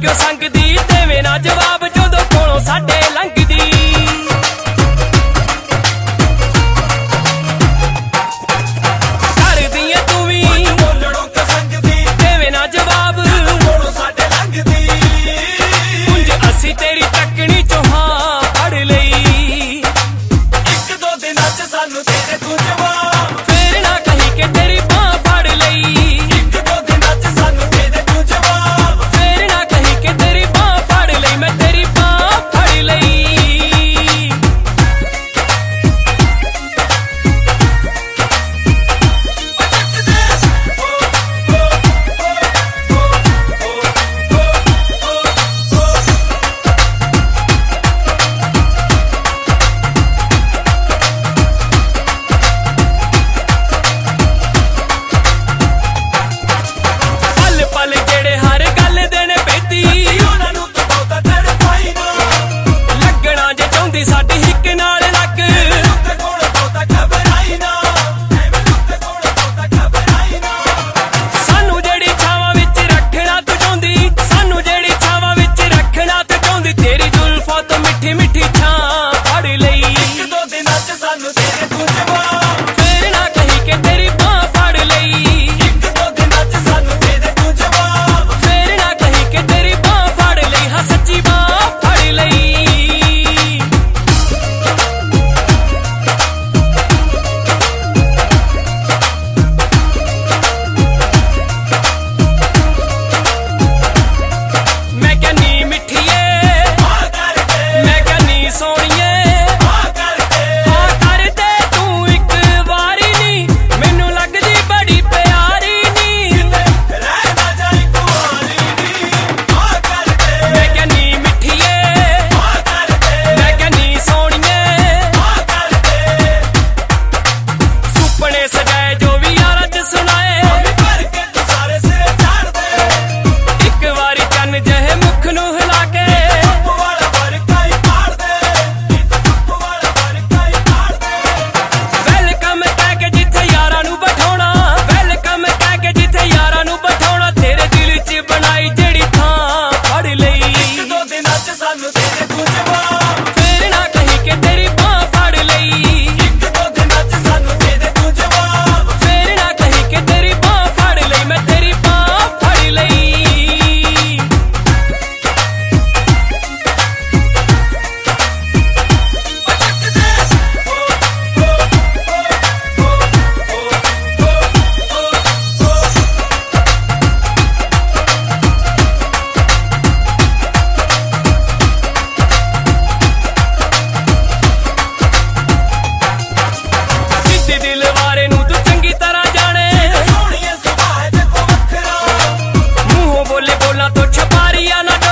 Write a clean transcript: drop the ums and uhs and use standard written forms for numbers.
क्यों संगदी देवे ना जवाब जदों कोलों साडे लंघदी। तेरी तकनी चो हाँ फड़ लई एक दो दिन सानू तेरे तू जवाब फिर ना कही के तेरी बां फड़ लई एक दो दिन सानू तेरे तू जवाब फिर ना कही के तेरी बां फड़ लई मैं तेरी बां फड़ लई। तो छपारिया ना